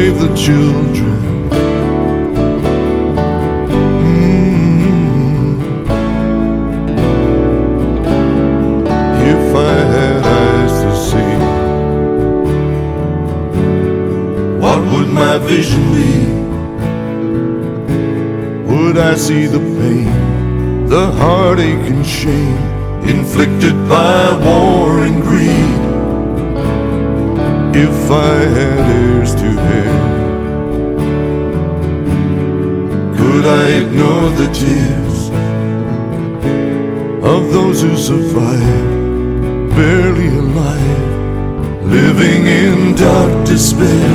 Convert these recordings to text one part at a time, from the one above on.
save the children. If I had eyes to see, what would my vision be? Would I see the pain, the heartache and shame inflicted by war and greed? If I had ears to hear, could I ignore the tears of those who survived, barely alive, living in dark despair?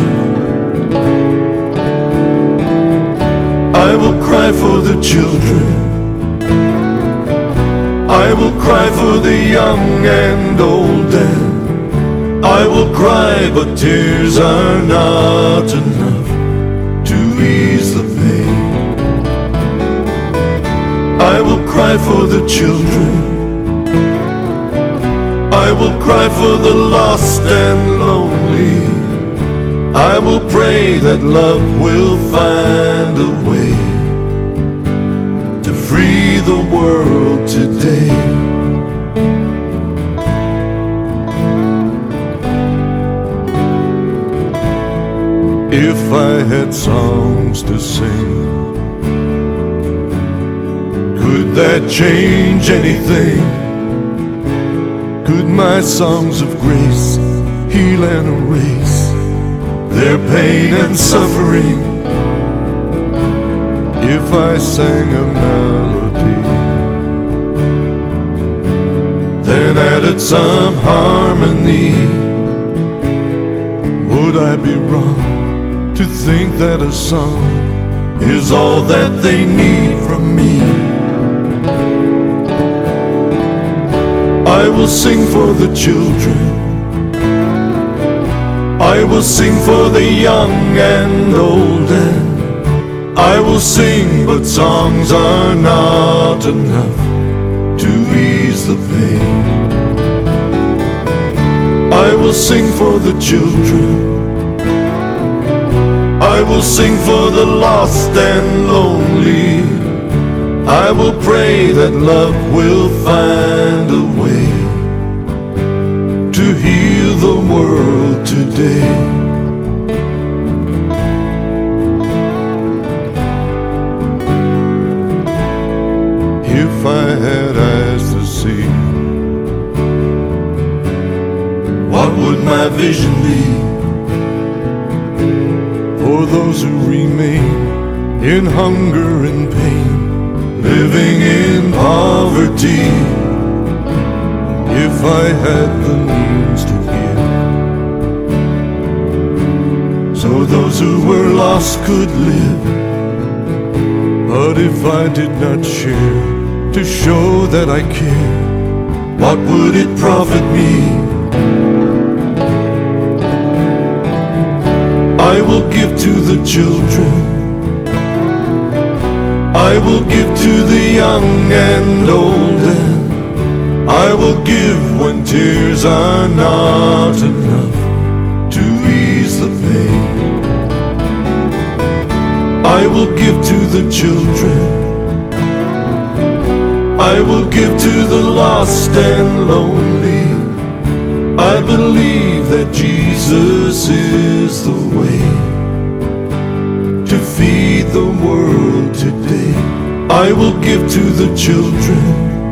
I will cry for the children, I will cry for the young and old, and I will cry, but tears are not enough to ease the pain. I will cry for the children, I will cry for the lost and lonely. I will pray that love will find a way to free the world today. If I had songs to sing, could that change anything? Could my songs of grace heal and erase their pain and suffering? If I sang a melody, then added some harmony, would I be wrong to think that a song is all that they need from me? I will sing for the children, I will sing for the young and old, and I will sing, but songs are not enough to ease the pain. I will sing for the children, I will sing for the lost and lonely. I will pray that love will find a way to heal the world today. If I had eyes to see, what would my vision be? For those who remain in hunger and pain, living in poverty. If I had the means to give, so those who were lost could live. But if I did not share to show that I care, what would it profit me? I will give to the children, I will give to the young and old, and I will give when tears are not enough to ease the pain. I will give to the children, I will give to the lost and lonely. I believe that Jesus is the way to feed the world today. I will give to the children,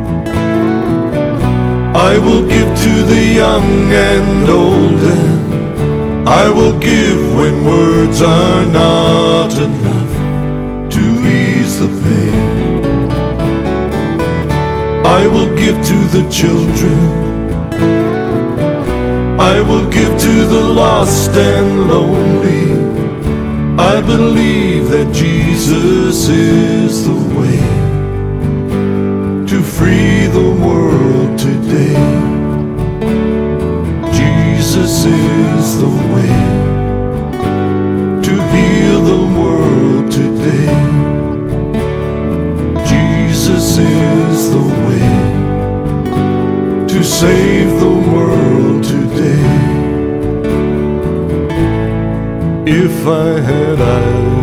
I will give to the young and old, and I will give when words are not enough to ease the pain. I will give to the children, I will give to the lost and lonely. I believe that Jesus is the way to free the world today. Jesus is the way to heal the world today. Jesus is the way to save the world today. if I had eyes